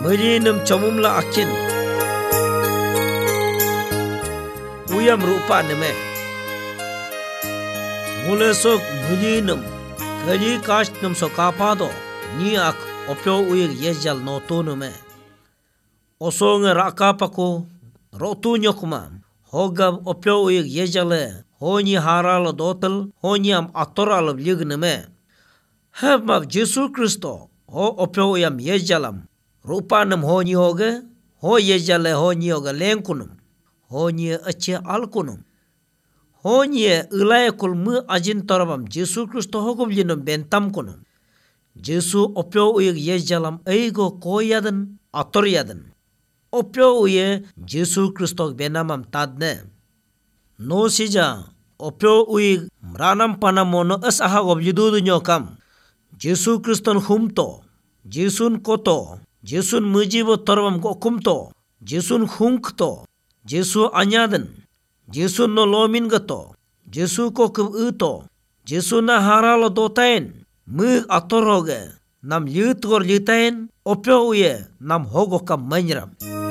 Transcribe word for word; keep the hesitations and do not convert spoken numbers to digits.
Melinum chamumla akin. Uyam rupa neme. Mulesok melinum. Kali kast num so kapado. Ni ak opyo uyeg yejal no tonume. Osonge rakapako. Rotu nyokuma. Hogab opyo uyeg yejale. Honi haral dotel. Honi am atoral ligneme. Hebmak Jesu Kristo. Ho opyo uyam yejalam. Rupanam honi hoge. Ho yejale honi hoge lenkunum. Honi ache alkunum. Honi ulay kul mu ajin torabam Jesu Kristo hogum linum bentam kunum. Jesu opyo uyeg yejalam eigo koyadan ator yadan. Opyo uye Jesu Kristo benamam tadne. No sija opyo uyeg mranam panamono as aha goblidudu nyokam. Jesu Kriston humto. Jesun koto. Jesun mujibo torabam gokumto. Jesun hunkto. Jesu anyadan. Jesu no lomin gato. Jesu ko kub uto. Jesu na haralo dotain. Mug atoroge. Nam yut gor litain. Opyo uye nam hogo kam manyram.